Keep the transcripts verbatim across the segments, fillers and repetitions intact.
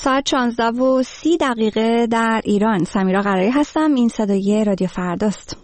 ساعت شانزده و سی دقیقه در ایران. سمیرا قرایی هستم. این صدای رادیو فرداست.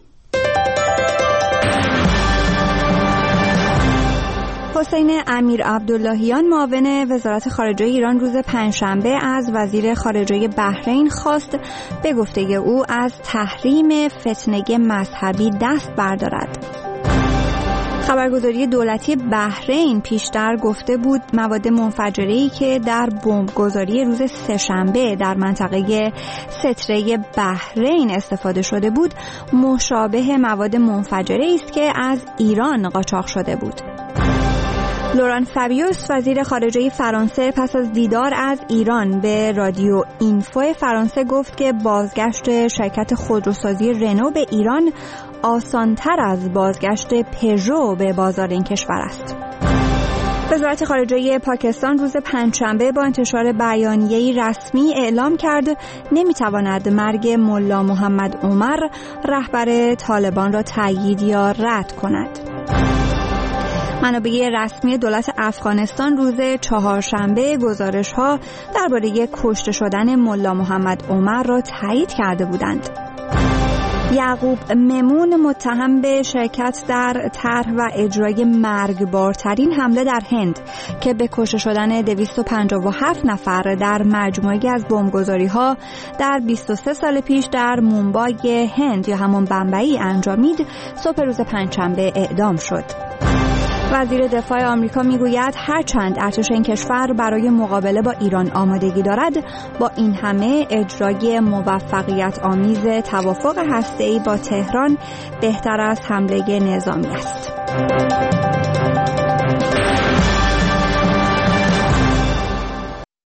حسین امیر عبداللهیان معاون وزارت خارجه ایران روز پنجشنبه از وزیر خارجه بحرین خواست به گفته او از تحریم فتنه مذهبی دست بردارد. خبرگزاری دولتی بحرین پیشتر گفته بود مواد منفجره‌ای که در بمبگذاری روز سه‌شنبه در منطقه ستره بحرین استفاده شده بود مشابه مواد منفجره‌ای است که از ایران قاچاق شده بود. لوران فابیوس وزیر خارجه فرانسه پس از دیدار از ایران به رادیو اینفو فرانسه گفت که بازگشت شرکت خودروسازی رنو به ایران آسان‌تر از بازگشت پژو به بازار این کشور است. وزارت خارجه پاکستان روز پنجشنبه با انتشار بیانیه‌ای رسمی اعلام کرد نمی‌تواند مرگ ملا محمد عمر رهبر طالبان را تایید یا رد کند. منابع رسمی دولت افغانستان روز چهارشنبه گزارش‌ها درباره کشته شدن ملا محمد عمر را تایید کرده بودند. یعقوب ممون متهم به شرکت در طرح و اجرای مرگبارترین حمله در هند که به کشته شدن دویست و پنجاه و هفت نفر در مجموعه‌ای از بمبگذاری‌ها در بیست و سه سال پیش در مومبای هند یا همان بمبئی انجامید، صبح روز پنجشنبه اعدام شد. وزیر دفاع آمریکا میگوید هرچند ارتش این کشور برای مقابله با ایران آمادگی دارد، با این همه اجرای موفقیت آمیز توافق هسته‌ای با تهران بهتر از حمله نظامی است.